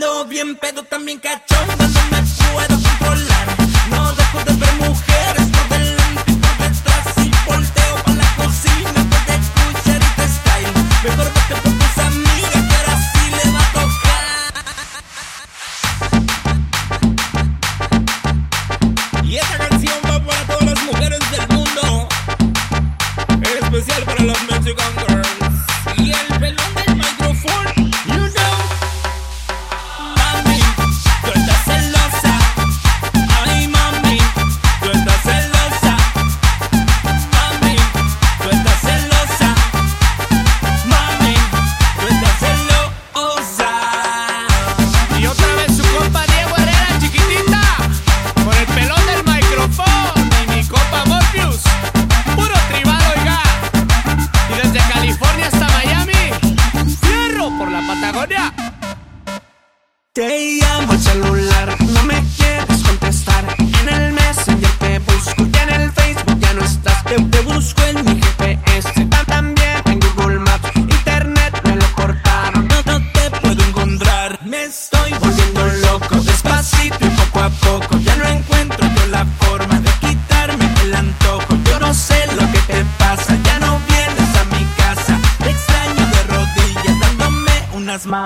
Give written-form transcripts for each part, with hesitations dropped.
Ando bien pedo, también cachonda, no me puedo controlar. No dejo de ver mujeres por delante y por detrás. Y volteo pa' la cocina, puede escuchar y te style. Mejor vete por tus amigas, que ahora sí le va a tocar. Y esta canción va para todas las mujeres del mundo, en especial para las Mexican Girls. Y el pelón del micrófono, you know. Mami, tú estás celosa. Ay, mami, tú estás celosa. Mami, tú estás celosa. Mami, tú estás celosa. Y otra vez su compa Diego Herrera, chiquitita, con el pelón del micrófono. Y mi compa Morpheus, puro tribal, oiga. Y desde California hasta Miami, fierro por la Patagonia. Te llamo al celular, no me quieres contestar. En el Messenger te busco y en el Facebook ya no estás. Te busco en mi GPS, también en Google Maps. Internet me lo cortaron, no te puedo encontrar. Me estoy volviendo loco, despacito y poco a poco. Ya no encuentro yo la forma de quitarme el antojo. Yo no sé lo que te pasa, ya no vienes a mi casa. Te extraño de rodillas, dándome unas Mami,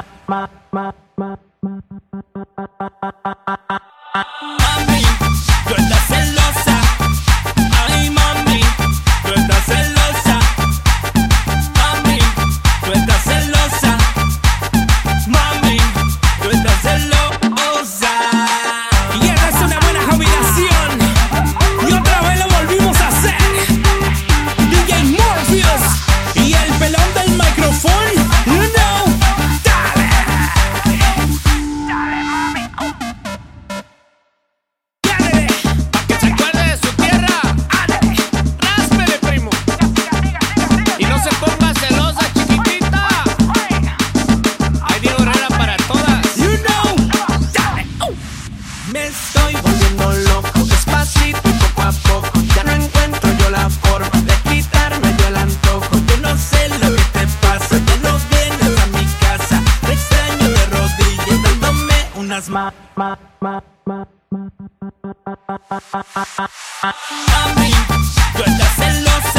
tú estás celosa. Ay, mami, tú estás celosa. Mami, tú estás celosa. Mami, tú estás celosa. Y esta es una buena combinación. Y otra vez lo volvimos a hacer. DJ Morpheus y el pelón del micrófono, you know. Dale, mami. Dale, Pa' que se acuerde de su tierra, ráspele, primo. Y no se ponga celosa, chiquitita. Hay Diego Herrera para todas. you know. Dale. Me estoy volviendo loco, despacito y poco a poco. Ya no encuentro yo la forma de quitarme yo el antojo. Yo no sé lo que te pasa, ya no vienes a mi casa. Te extraño de rodillas, dándome unas Mami, tú estás celosa.